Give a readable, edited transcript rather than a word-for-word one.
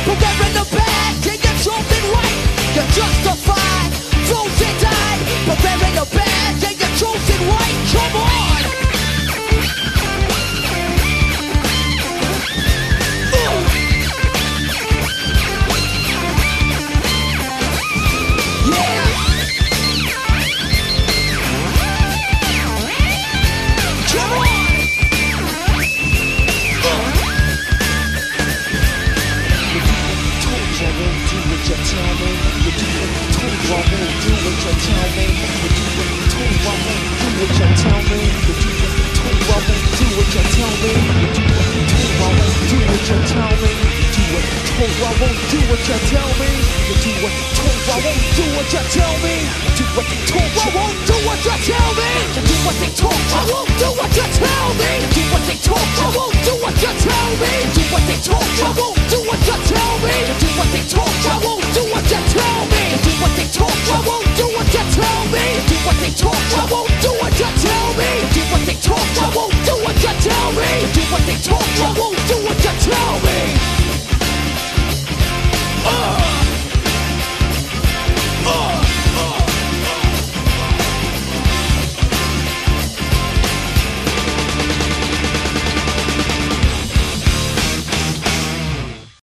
But we're in the bad, yeah, you're chosen right. You're justified, those that died. But we're in the bad, yeah, you're chosen right. Come on. Yeah. Come on. You tell me, you do what you told I won't do what you tell me. You do what you told I won't do what you tell me. You do what you told I won't do what you tell me. You do what you told I won't do what you tell me. You do what you told I won't do what you tell me. You do what you told I won't do what you tell me. You do what you told I won't do what you tell me. You do what they told I won't do what you tell me. You do what they told I won't do what you tell me. You do what they told I won't do